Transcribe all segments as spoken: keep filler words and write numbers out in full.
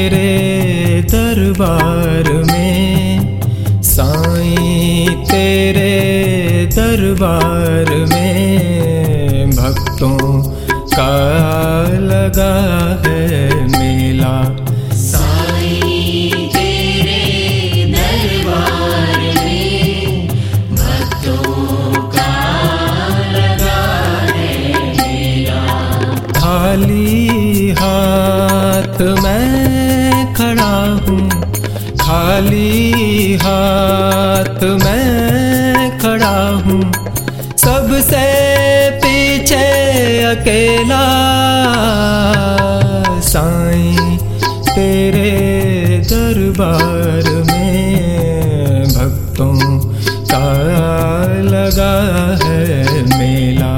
तेरे दरबार में, साईं तेरे दरबार में भक्तों का लगा है मेला। साईं तेरे दरबार में भक्तों का लगा है मेला। खाली हाथ मैं खड़ा हूँ, खाली हाथ मैं खड़ा हूँ, सबसे पीछे अकेला। साईं तेरे दरबार में भक्तों का लगा है मेला।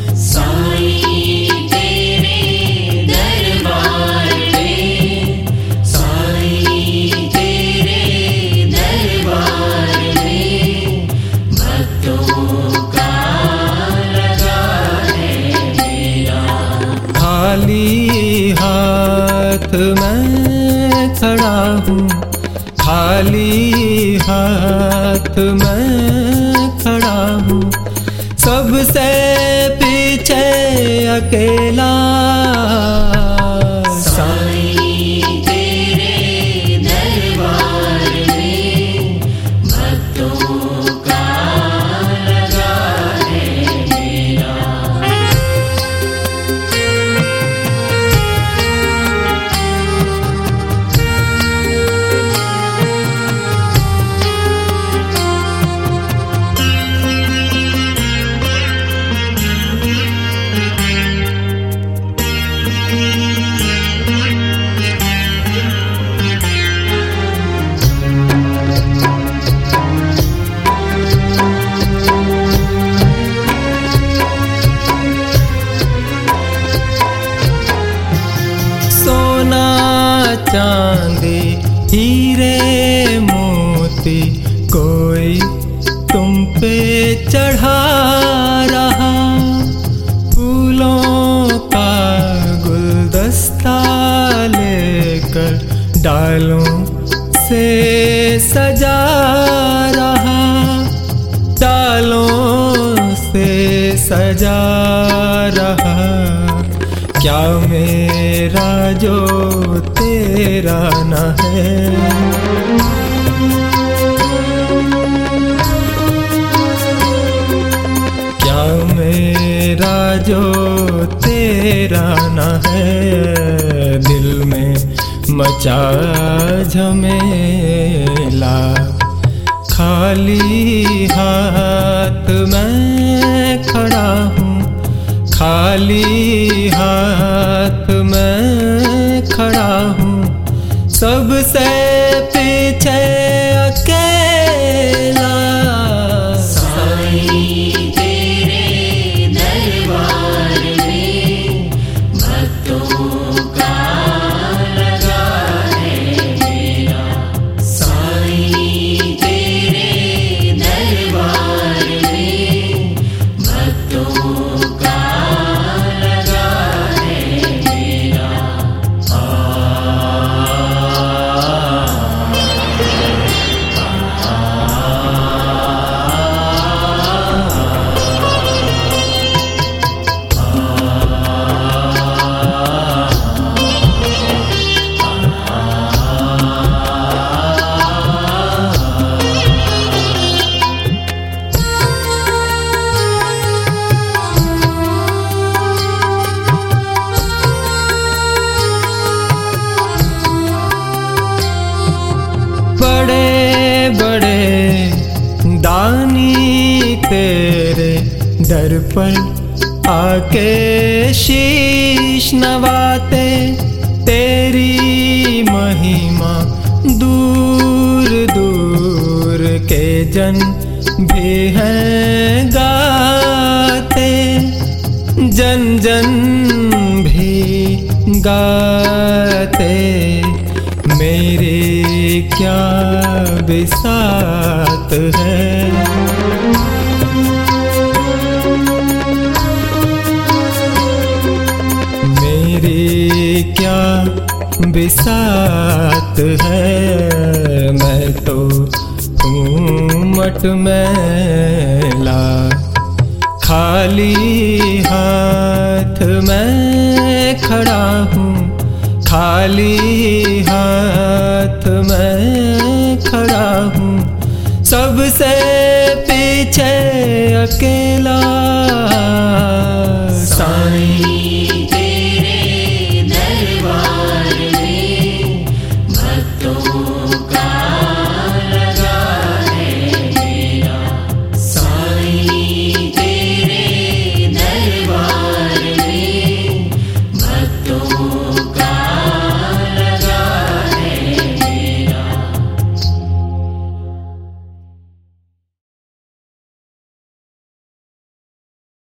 साईं तेरे दरबार में, साईं तेरे दरबार में भक्तों का लगा है मेला। खाली हाथ मैं खड़ा हूँ, खाली हाथ मैं खड़ा हूँ, सबसे पीछे अकेला। साईं तेरे दरबार में भक्तों का लगा है मेला। सोना चांदी हीरे मोती कोई तुम पे चढ़ा रहा, फूलों का गुलदस्ता लेकर डालों से सजा रहा, डालों से सजा रहा। क्या मेरा जो तेरा न है, क्या मेरा जो तेरा न है, दिल में मचा झमेला। खाली हाथ मैं खड़ा हूँ, खाली हाथ मैं खड़ा हूँ, सबसे पीछे अकेला। साईं तेरे दरबार में भक्तों का लगा है मेला। साईं तेरे दरबार में भक्तों का लगा है मेला। बड़े बड़े दानी तेरे दर पर आके शीश नवाते, तेरी महिमा दूर दूर के जन भी हैं गाते, जन जन भी गाते। मेरी क्या बिसात है, मेरी क्या बिसात है। मैं तो हूँ मटमैला, खाली हाथ मैं खड़ा हूँ, खाली हाथ मैं खड़ा हूँ। सबसे पीछे अकेला